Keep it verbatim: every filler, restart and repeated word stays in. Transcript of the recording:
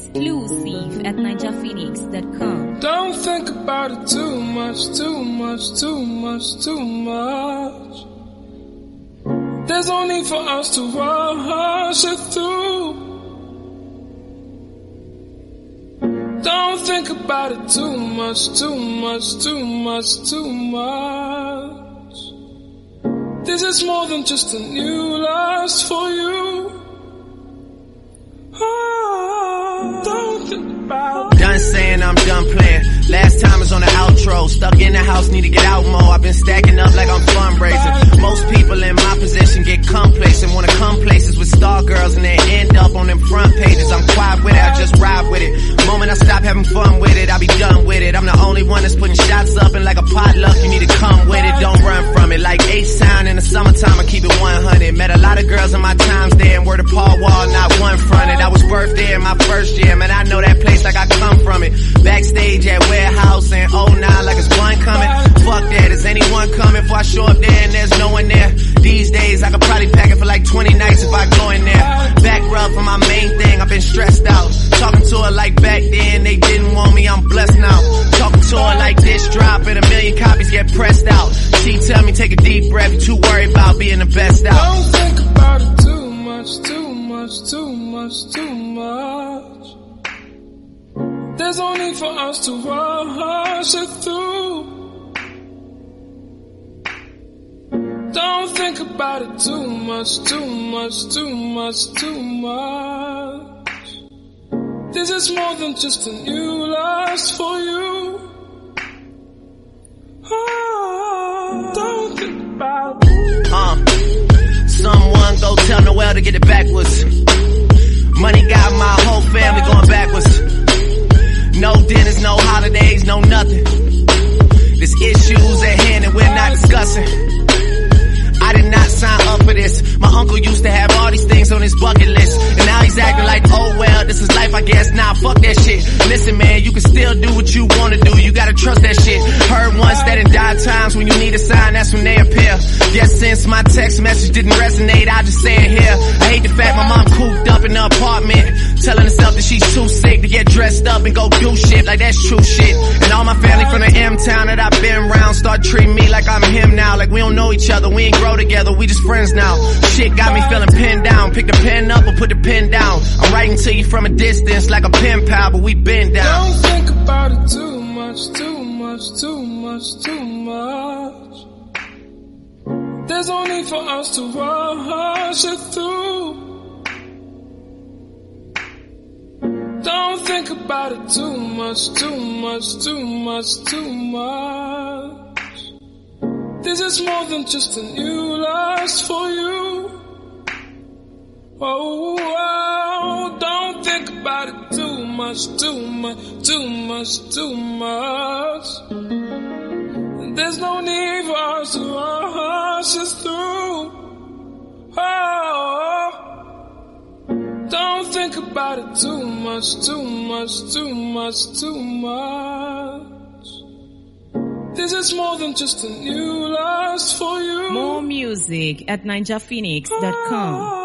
Exclusive at ninja phoenix dot com. Don't think about it too much, too much, too much, too much. There's no need for us to rush it through. Don't think about it too much, too much, too much, too much. This is more than just a new lust for you. Oh, don't think about it. Done saying I'm done playing. Last time is on the outro. Stuck in the house, need to get out more. I've been stacking up like I'm fundraising. Most people in my position get complacent, wanna come places with star girls and they end up on them front pages. I'm quiet with it, I just ride with it. Moment I stop having fun with it, I'll be done with it. I'm the only one that's putting shots up, and like a potluck, you need to come with it. Don't run from it. Like H-Town in the summertime, I keep it one hundred. Met a lot of girls in my times there, and word of Paul Wall, not one fronted. I was birthed there in my first year, man, I know that place like I come from it. Backstage at Warehouse and oh nine like it's one coming. Fuck that, is anyone coming? Before I show up there and there's no one there. These days I could probably pack it for like twenty nights if I go in there. Back rub for my main thing, I've been stressed out. Talking to her like back then, they didn't want me, I'm blessed now. Talking to her like this drop and a million copies get pressed out. She tell me take a deep breath, you too worried about being the best out. Don't think about it too much, too much, too much, too much. There's no need for us to rush it through. Don't think about it too much, too much, too much, too much. This is more than just a new lust for you. Oh, don't think about it. Uh, someone go tell Noel to get it backwards. Money got my whole family going backwards. No dinners, no holidays, no nothing. There's issues at hand and we're not discussing. I did not sign up for this. My uncle used to have all these things on his bucket list, and now he's acting like, oh well, this is life I guess. Nah, fuck that shit. Listen man, you can still do what you wanna do, you gotta trust that shit. Heard once that in dire times when you need a sign, that's when they appear. Guess since my text message didn't resonate, I just say it here. I hate the fact my mom cooped up in the apartment, telling herself that she's too sick to get dressed up and go do shit like that's true shit. And all my family from the M-town that I've been around start treating me like I'm him now. Like we don't know each other, we ain't grow together, we just friends now. Shit got me feeling pinned down. Pick the pen up or put the pen down. I'm writing to you from a distance like a pen pal, but we been down. Don't think about it too much, too much, too much, too much. There's no need for us to rush it through. Don't think about it too much, too much, too much, too much. This is more than just a new lust for you. Oh, oh, don't think about it too much, too much, too much, too much. There's no need for us to rush it through. Oh, don't think about it too much, too much, too much, too much. This is more than just a new lust for you. More music at ninja phoenix dot com.